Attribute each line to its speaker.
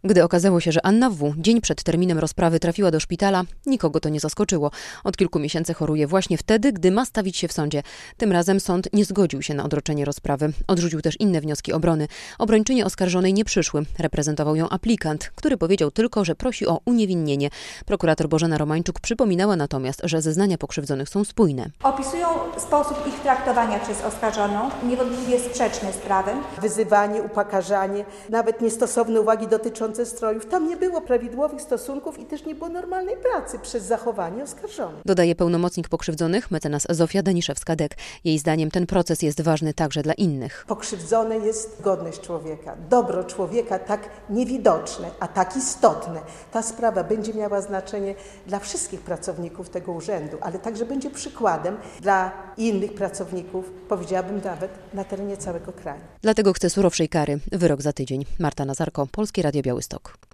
Speaker 1: Gdy okazało się, że Anna W. dzień przed terminem rozprawy trafiła do szpitala, nikogo to nie zaskoczyło. Od kilku miesięcy choruje właśnie wtedy, gdy ma stawić się w sądzie. Tym razem sąd nie zgodził się na odroczenie rozprawy. Odrzucił też inne wnioski obrony. Obrończynie oskarżonej nie przyszły. Reprezentował ją aplikant, który powiedział tylko, że prosi o uniewinnienie. Prokurator Bożena Romańczuk przypominała natomiast, że zeznania pokrzywdzonych są spójne.
Speaker 2: Opisują sposób ich traktowania przez oskarżoną, niewątpliwie sprzeczny z prawem.
Speaker 3: Wyzywanie, upokarzanie, nawet niestosowne uwagi dotyczące strojów. Tam nie było prawidłowych stosunków i też nie było normalnej pracy przez zachowanie oskarżonej.
Speaker 1: Dodaje pełnomocnik pokrzywdzonych, mecenas Zofia Daniszewska-Dek. Jej zdaniem ten proces jest ważny także dla innych.
Speaker 3: Pokrzywdzone jest godność człowieka, dobro człowieka tak niewidoczne, a tak istotne. Ta sprawa będzie miała znaczenie dla wszystkich pracowników tego urzędu, ale także będzie przykładem dla innych pracowników, powiedziałabym nawet na terenie całego kraju.
Speaker 1: Dlatego chce surowszej kary. Wyrok za tydzień. Marta Nazarko, Polskie Radio Białystok.